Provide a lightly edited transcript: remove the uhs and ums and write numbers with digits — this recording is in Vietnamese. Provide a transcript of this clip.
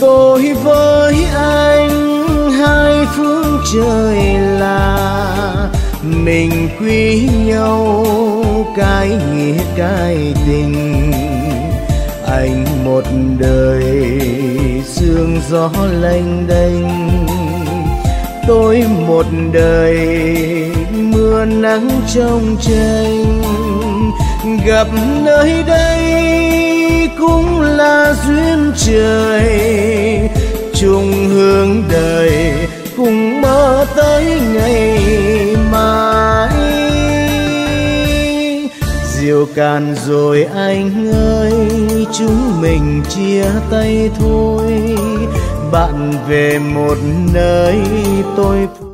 Tôi với anh hai phương trời là mình quý nhau cái nghĩa cái tình. Anh một đời sương gió lênh đênh, tôi một đời mưa nắng trong tranh. Gặp nơi đây cũng là duyên trời, chung hướng đời cùng mơ tới ngày mai. Rượu cạn rồi anh ơi, chúng mình chia tay thôi. Bạn về một nơi tôi